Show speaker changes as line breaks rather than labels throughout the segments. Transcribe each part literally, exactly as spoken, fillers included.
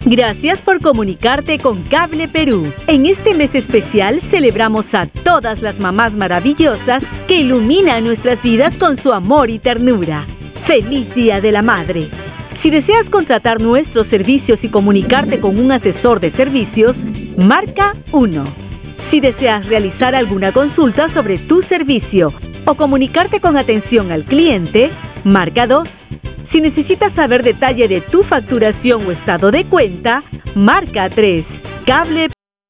Gracias por comunicarte con Cable Perú. En este mes especial celebramos a todas las mamás maravillosas que iluminan nuestras vidas con su amor y ternura. ¡Feliz Día de la Madre! Si deseas contratar nuestros servicios y comunicarte con un asesor de servicios, marca uno. Si deseas realizar alguna consulta sobre tu servicio o comunicarte con atención al cliente, marca dos. Si necesitas saber detalle de tu facturación o estado de cuenta, marca tres. Cable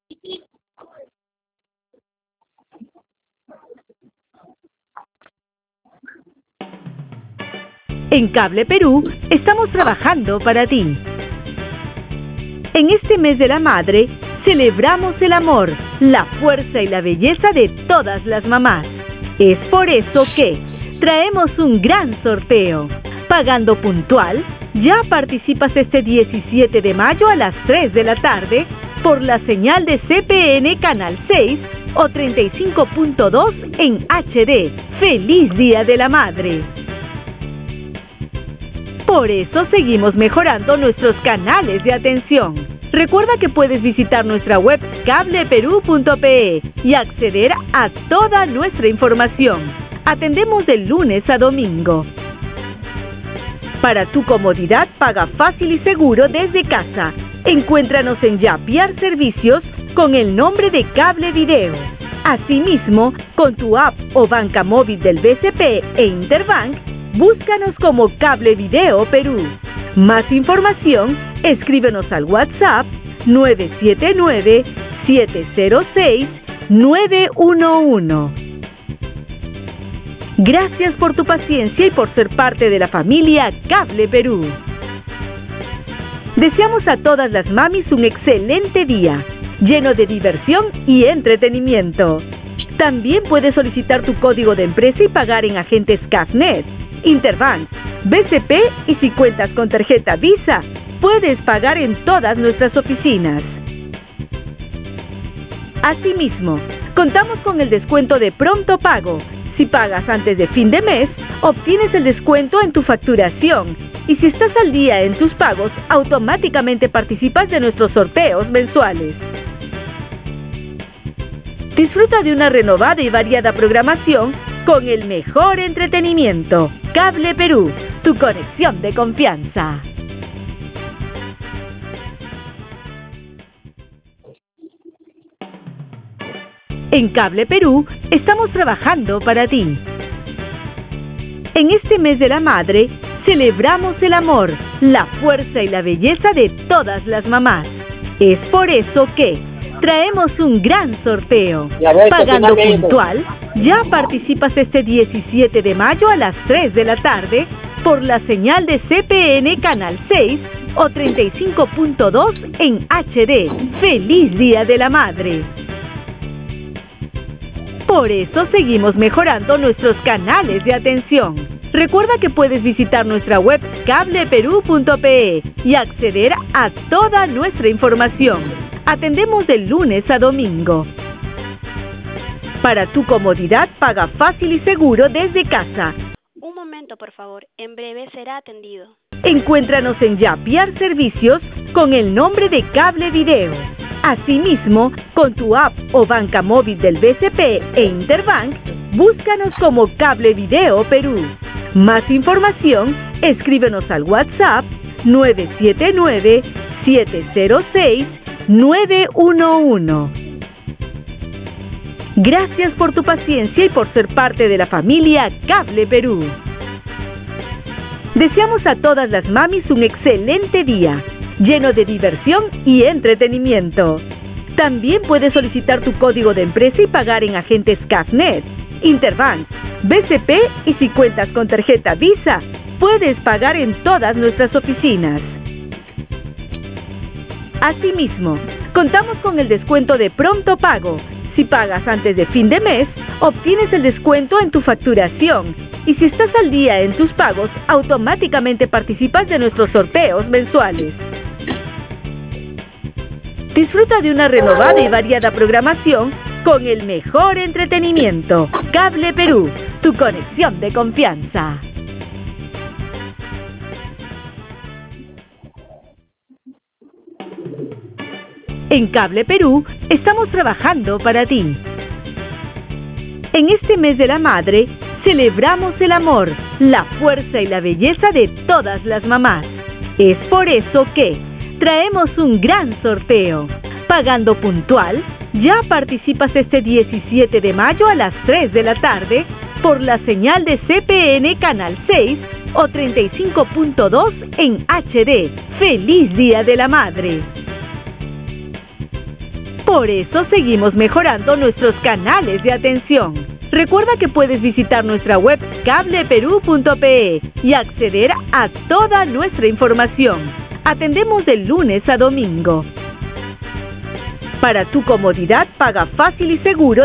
En Cable Perú estamos trabajando para ti. En este mes de la madre, celebramos el amor, la fuerza y la belleza de todas las mamás. Es por eso que traemos un gran sorteo. Pagando puntual, ya participas este diecisiete de mayo a las tres de la tarde por la señal de C P N Canal seis o treinta y cinco punto dos en H D. ¡Feliz Día de la Madre! Por eso seguimos mejorando nuestros canales de atención. Recuerda que puedes visitar nuestra web cable perú punto pe y acceder a toda nuestra información. Atendemos de lunes a domingo. Para tu comodidad, paga fácil y seguro desde casa. Encuéntranos en Yapiar Servicios con el nombre de Cable Video. Asimismo, con tu app o banca móvil del B C P e Interbank, búscanos como Cable Video Perú. Más información, escríbenos al WhatsApp nueve siete nueve, siete cero seis, nueve uno uno. Gracias por tu paciencia y por ser parte de la familia Cable Perú. Deseamos a todas las mamis un excelente día, lleno de diversión y entretenimiento. También puedes solicitar tu código de empresa y pagar en agentes Cafnet, Interbank, B C P y si cuentas con tarjeta Visa, puedes pagar en todas nuestras oficinas. Asimismo, contamos con el descuento de pronto pago. Si pagas antes de fin de mes, obtienes el descuento en tu facturación. Y si estás al día en tus pagos, automáticamente participas de nuestros sorteos mensuales. Disfruta de una renovada y variada programación con el mejor entretenimiento. Cable Perú, tu conexión de confianza. En Cable Perú estamos trabajando para ti. En este mes de la madre, celebramos el amor, la fuerza y la belleza de todas las mamás. Es por eso que traemos un gran sorteo. Pagando puntual, ya participas este diecisiete de mayo a las tres de la tarde por la señal de C P N Canal seis o treinta y cinco punto dos en H D. ¡Feliz Día de la Madre! Por eso seguimos mejorando nuestros canales de atención. Recuerda que puedes visitar nuestra web cable perú punto pe y acceder a toda nuestra información. Atendemos de lunes a domingo. Para tu comodidad, paga fácil y seguro desde casa.
Un momento, por favor. En breve será atendido.
Encuéntranos en Yapiar Servicios con el nombre de Cable Video. Asimismo, con tu app o banca móvil del B C P e Interbank, búscanos como Cable Video Perú. Más información, escríbenos al WhatsApp nueve siete nueve, siete cero seis, nueve uno uno. Gracias por tu paciencia y por ser parte de la familia Cable Perú. Deseamos a todas las mamis un excelente día, lleno de diversión y entretenimiento. También puedes solicitar tu código de empresa y pagar en agentes Cafnet, Interbank, B C P y si cuentas con tarjeta Visa, puedes pagar en todas nuestras oficinas. Asimismo, contamos con el descuento de pronto pago. Si pagas antes de fin de mes, obtienes el descuento en tu facturación. Y si estás al día en tus pagos, automáticamente participas de nuestros sorteos mensuales. Disfruta de una renovada y variada programación con el mejor entretenimiento. Cable Perú, tu conexión de confianza. En Cable Perú estamos trabajando para ti. En este mes de la madre, celebramos el amor, la fuerza y la belleza de todas las mamás. Es por eso que traemos un gran sorteo. Pagando puntual, ya participas este diecisiete de mayo a las tres de la tarde por la señal de C P N Canal seis o treinta y cinco punto dos en H D. ¡Feliz Día de la Madre! Por eso seguimos mejorando nuestros canales de atención. Recuerda que puedes visitar nuestra web cable perú punto pe y acceder a toda nuestra información. Atendemos de lunes a domingo. Para tu comodidad, paga fácil y seguro